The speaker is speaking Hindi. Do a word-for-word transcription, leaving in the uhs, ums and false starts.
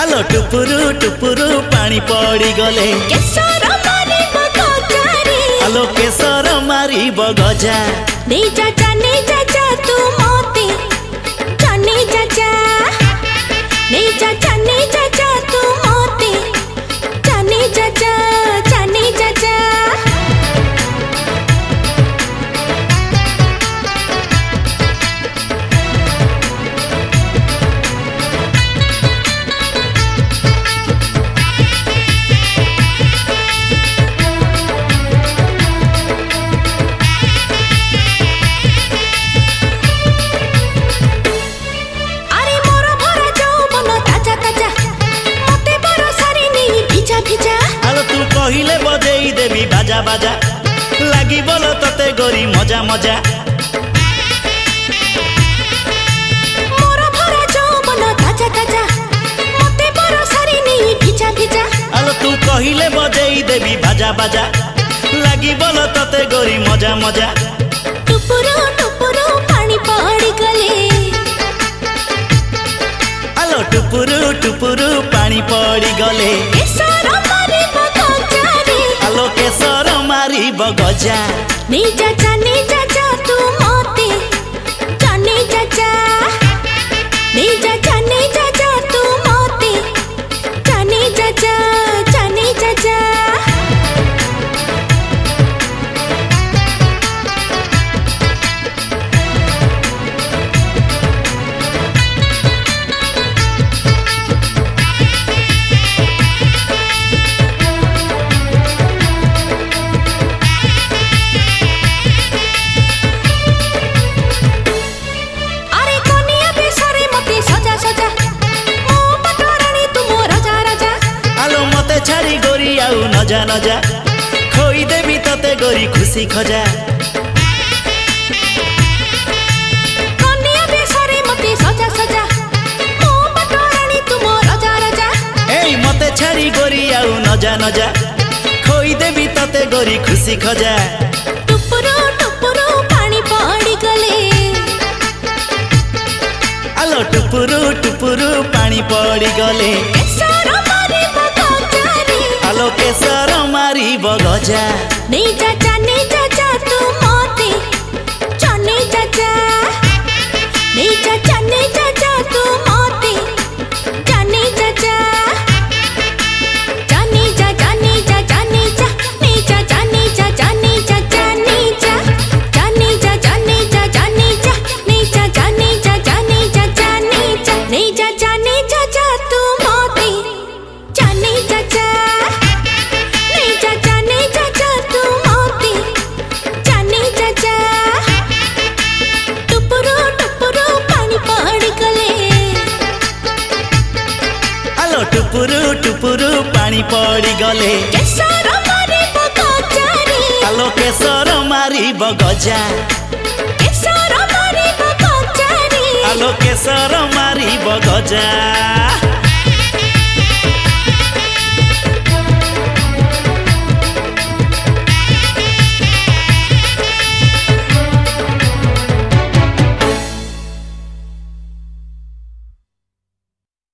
आलो टुपुरु टुपुरु पानी पड़ी गले केसर मारिब गजारी आलो केसर मारिब गजा नै चाचा नै चाचा तू मोते जाने चाचा नै चाचा नै चाचा तू मोते जाने चाचा जाने चाचा कहिले बजेई देवी बाजा बाजा लगी बोलो तते गोरी मजा मजा मोर भरा जौवन ताजा ताजा मते बरसारी नहीं भिजा भिजा आलो तू कहिले बजेई देवी बाजा बाजा लगी बोलो तते गोरी मजा मजा टुपुरु टुपुरु पानी पड़ी गले आलो टुपुरु टुपुरु पानी पड़ी गले केसर मारिब गजारी आलो केसर मारिब गजा नै चाचा नै चाचा तू मोते जाने चाचा नै चाचा नै चाचा तू मोते जाने चाचा जाने चाचा छाड़ी गोरी आउ नजा नजा खोई देवी तते गोरी खुशी खजा कन्या बेसरे मते सजा सजा मो पटरानी तुम राजा राजा एई मते छाड़ी गोरी आउ नजा नजा खोई देवी तते गोरी खुशी खजा टुपुरु टुपुरु पानी पड़ी गले आलो टुपुरु टुपुरु पानी पड़ी गले केसर मारिब गजारी आलो केसर मारिब गजा नै चाचा नै चाचा तू मोते जाने चाचा नै चाचा नै चाचा तू मोते जाने चाचा जाने जा जाने जा जाने जा नै चाचा नै चाचा नै चाचा नै जा जाने जा जाने जा जाने जा नै चाचा नै चाचा नै चाचा नै जा नै चाचा नै चाचा तू मोते जाने चाचा नै चाचा नै चाचा तू मोते जाने चाचा टुपुरु टुपुरु पानी पड़ी गले आलो टुपुरु टुपुरु पानी पड़ी गले केसर मारिब गजारी आलो केसर मारिब गजा केसर मारिब गजारी आलो केसर मारिब गजा।